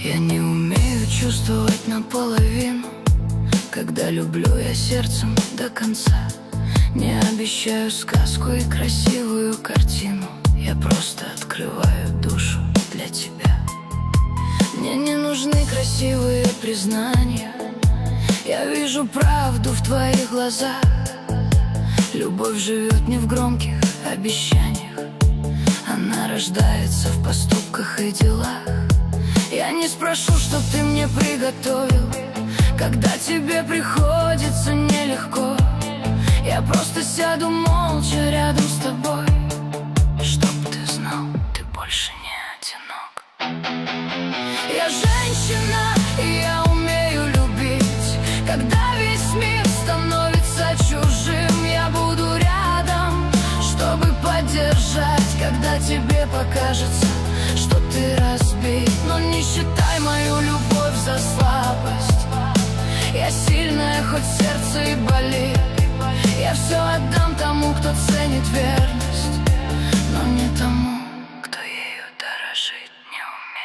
Я не умею чувствовать наполовину. Когда люблю я сердцем до конца. Не обещаю сказку и красивую картину. Я просто открываю душу для тебя. Мне не нужны красивые признания. Я вижу правду в твоих глазах. Любовь живет не в громких обещаниях. Она рождается в поступках и делах. Я не спрошу, что ты мне приготовил, когда тебе приходится нелегко. Я просто сяду молча рядом с тобой, чтоб ты знал, ты больше не одинок. Я женщина, и я умею любить. Когда весь мир становится чужим, я буду рядом, чтобы поддержать. Когда тебе покажется, что ты разбит, но не считай мою любовь за слабость. Я сильная, хоть сердце и болит. Я все отдам тому, кто ценит верность, но не тому, кто ею дорожить не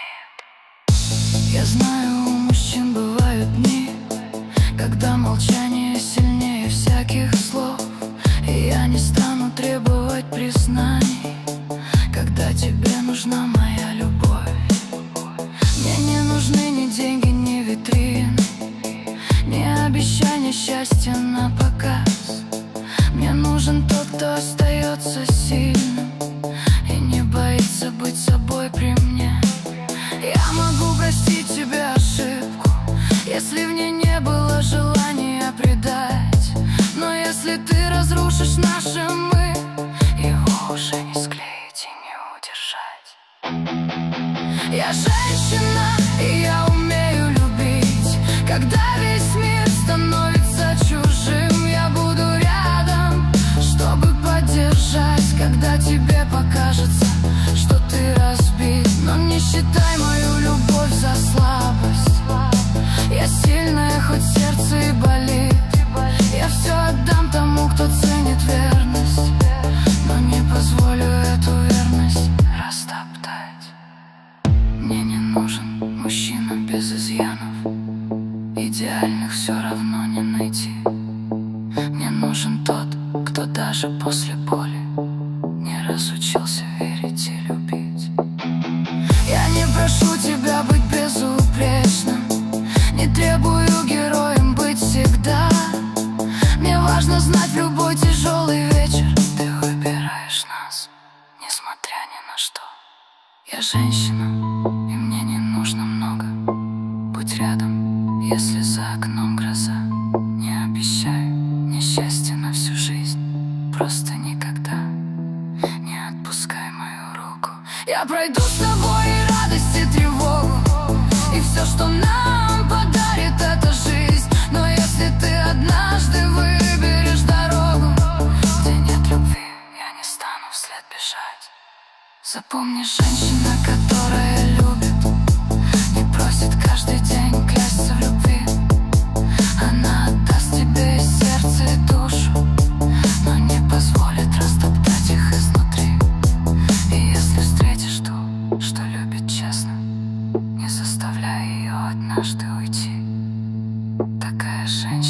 умеет. Я знаю, у мужчин бывают дни, когда молчание сильнее всяких слов. И я не стану требовать признаний, когда тебе нужна моя любовь. Мне не нужны ни деньги, ни витрины, ни обещания счастья на показ. Мне нужен тот, кто остается сильным и не боится быть собой при мне. Я могу простить тебе ошибку, если в ней не было желания предать. Но если ты разрушишь наши мы, его уже не склеить и не удержать. Я женщина, и я умею любить. Когда весь мир становится чужим, я буду рядом, чтобы поддержать. Когда тебе покажется, что ты разбит, но не считай мою любовь за слабость. Я сильная, хоть сердце и болит. Я все отдам тому, кто ценит верность, но не позволю эту верность растоптать. Мне не нужен мужчина без изъянов, идеальных все равно не найти. Мне нужен тот, кто даже после боли не разучился верить и любить. Я не прошу тебя быть безупречным, не требую героем быть всегда. Мне важно знать в любой тяжелый вечер ты выбираешь нас, несмотря ни на что. Я женщина, и мне не нужно много. Будь рядом, если за окном гроза. Не обещаю несчастье на всю жизнь, просто никогда не отпускай мою руку. Я пройду с тобой и радость, и тревогу, и все, что нам подарит эта жизнь. Но если ты однажды выберешь дорогу, где нет любви, я не стану вслед бежать. Запомни, женщина, которая любит, не просит каждый день клясться в любви. Она отдаст тебе и сердце, и душу, но не позволит растоптать их изнутри. И если встретишь ту, что любит честно, не заставляй ее однажды уйти. Такая женщина